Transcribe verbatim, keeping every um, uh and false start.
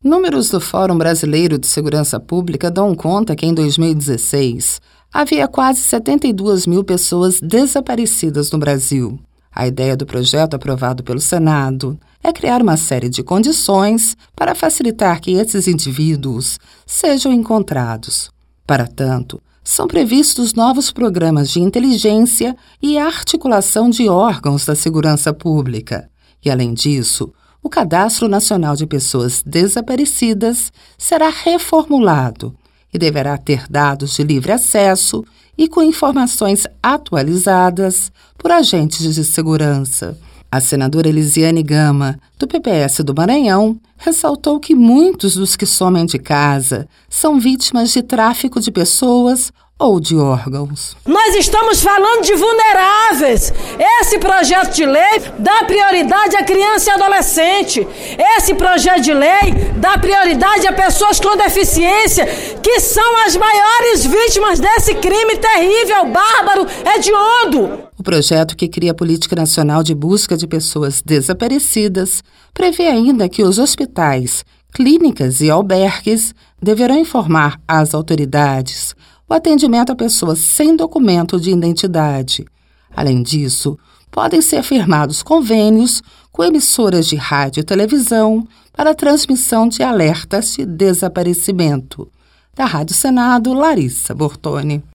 Números do Fórum Brasileiro de Segurança Pública dão conta que, em dois mil e dezesseis, havia quase setenta e duas mil pessoas desaparecidas no Brasil. A ideia do projeto aprovado pelo Senado é criar uma série de condições para facilitar que esses indivíduos sejam encontrados. Para tanto, são previstos novos programas de inteligência e articulação de órgãos da segurança pública. E, além disso, o Cadastro Nacional de Pessoas Desaparecidas será reformulado e deverá ter dados de livre acesso e com informações atualizadas por agentes de segurança. A senadora Elisiane Gama, do P P S do Maranhão, ressaltou que muitos dos que somem de casa são vítimas de tráfico de pessoas ou de órgãos. Nós estamos falando de vulneráveis. Esse projeto de lei dá prioridade à criança e adolescente. Esse projeto de lei dá prioridade a pessoas com deficiência, que são as maiores vítimas desse crime terrível, bárbaro, hediondo. O projeto, que cria a Política Nacional de Busca de Pessoas Desaparecidas, prevê ainda que os hospitais, clínicas e albergues deverão informar às autoridades o atendimento a pessoas sem documento de identidade. Além disso, podem ser firmados convênios com emissoras de rádio e televisão para a transmissão de alertas de desaparecimento. Da Rádio Senado, Larissa Bortoni.